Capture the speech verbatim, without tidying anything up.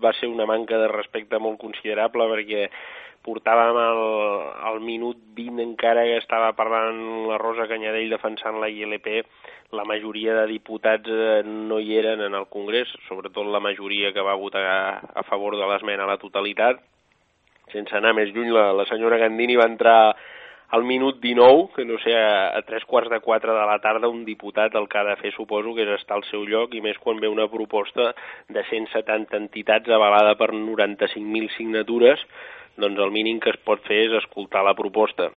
va ser una manca de respecte molt considerable perquè portàvem al, al minut vint encara que estava parlant la Rosa Canyadell defensant la I L P, la majoria de diputats no hi eren en el Congrés, sobretot la majoria que va votar a favor de l'esmena a la totalitat. Sense anar més lluny, la, la senyora Gandini va entrar al minut dinou, que no sé, a, a tres quarts de quatre de la tarda, un diputat el que ha de fer, suposo, que és estar al seu lloc, i més quan ve una proposta de cent setanta entitats avalada per noranta-cinc mil signatures, doncs el mínim que es pot fer és escoltar la proposta.